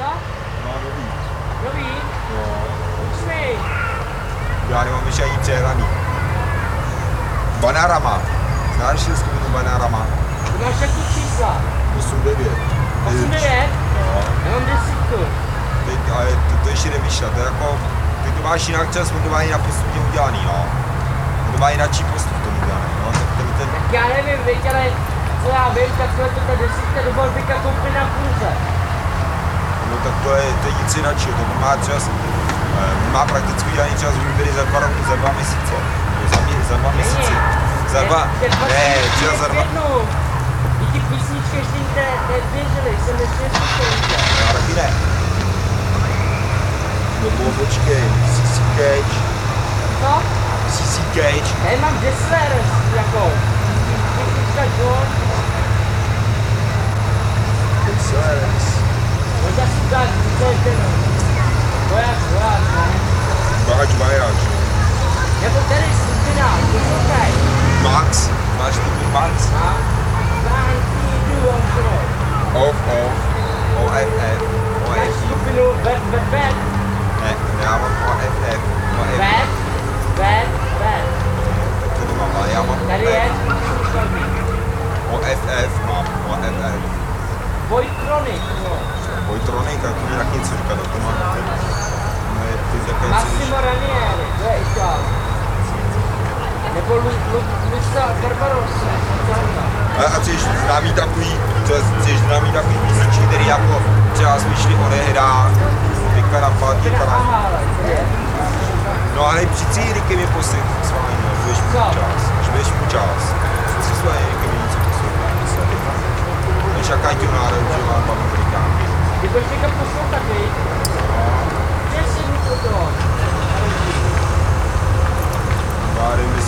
Co? No, nový. Nový? No. Usmej. Já nemám ještě ani přehraný. Banarama. Znáš si skupinu Banarama? Ty máš jaký čísla? 8-9. 8-9? No. Já mám 10. Ale to ještě nevyšlo, to je jako, ty to máš jinak čas, on to má jinak postupně udělaný, no. On to má jináčí postup tomu udělaný, no. Tak já nevím, viď, ale co já vím, tak to ta 10 do Balbika koupí na půlce. No tak to je nic jináčí, to on má třeba, má prakticky udělaný čas výběry za 2 měsíce. Za 2 měsíce. Ne, třeba za 2. I ty písničky ještě neběžely, jsem neslyšel. Já taky ne. Nebo počkej, CC Cage. Co? CC Cage. Já mám Dessler, jako. Písnička John. Dessler. Možná si tak, to je ten. Vojáč, ne? Vojáč. Jako tady skupina, poslouchaj. Max. Máš tu Max? A? Off. OFF. Máš skupinu Bad. Ne, já mám OFF. Bad. Tak to nemám, ale já mám Tady je. OFF mám, OFF. Boytronic, no. Boytronic, tak to mi taky něco říká, to mám. Ty takové Massimo Ranieri, to je Ital. Nebo Luisa Barbarossa. A chceš známý takový písničky, který jako třeba jsme šli odehrát, teďka na pátý kanál. No ale přijď si Riky mi poslech s vámi, až budeš mu čas. Co s vámi Riky mi něco poslouchat? Než jaká ti národ, že mám tam Amerikánky. Ty budeš někam poslouchat, viď? Kde jsi mikrofon? Já nevím,